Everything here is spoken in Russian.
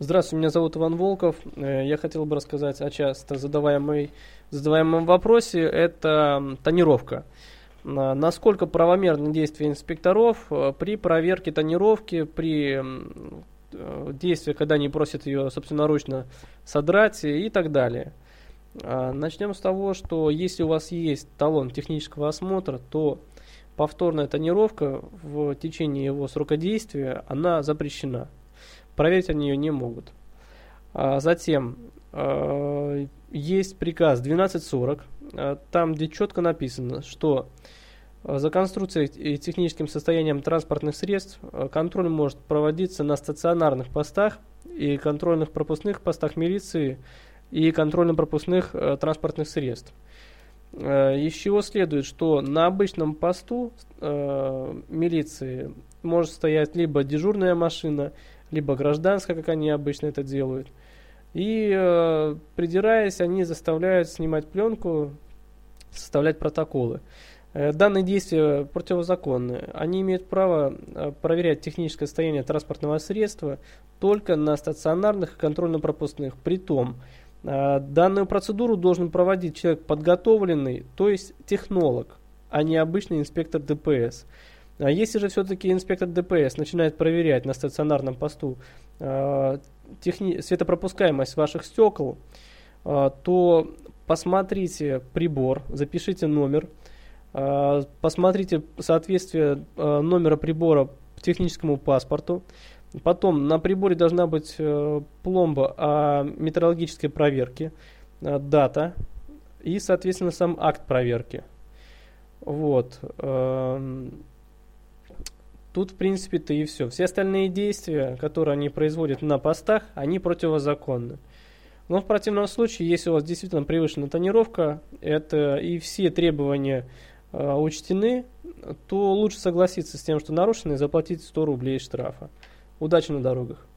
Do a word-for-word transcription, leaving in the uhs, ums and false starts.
Здравствуйте, меня зовут Иван Волков. Я хотел бы рассказать о часто задаваемой, задаваемом вопросе. Это тонировка. Насколько правомерны действия инспекторов при проверке тонировки, при действии, когда они просят ее собственноручно содрать и так далее. Начнем с того, что если у вас есть талон технического осмотра, то повторная тонировка в течение его срока действия, она запрещена. Проверить они ее не могут. Затем есть приказ двенадцать сорок, там где четко написано, что за конструкцией и техническим состоянием транспортных средств контроль может проводиться на стационарных постах и контрольных пропускных постах милиции и контрольно-пропускных транспортных средств. Из чего следует, что на обычном посту милиции может стоять либо дежурная машина, либо гражданская, как они обычно это делают. И э, придираясь, они заставляют снимать пленку, составлять протоколы. Э, данные действия противозаконны. Они имеют право э, проверять техническое состояние транспортного средства только на стационарных и контрольно-пропускных. Притом, э, данную процедуру должен проводить человек подготовленный, то есть технолог, а не обычный инспектор ДПС. А если же все-таки инспектор ДПС начинает проверять на стационарном посту э, техни- светопропускаемость ваших стекол, э, то посмотрите прибор, запишите номер, э, посмотрите соответствие э, номера прибора техническому паспорту. Потом на приборе должна быть э, пломба о метрологической проверке, э, дата и, соответственно, сам акт проверки. Вот. Э, Тут, в принципе-то и все. Все остальные действия, которые они производят на постах, они противозаконны. Но в противном случае, если у вас действительно превышена тонировка, это и все требования э, учтены, то лучше согласиться с тем, что нарушено, и заплатить сто рублей штрафа. Удачи на дорогах.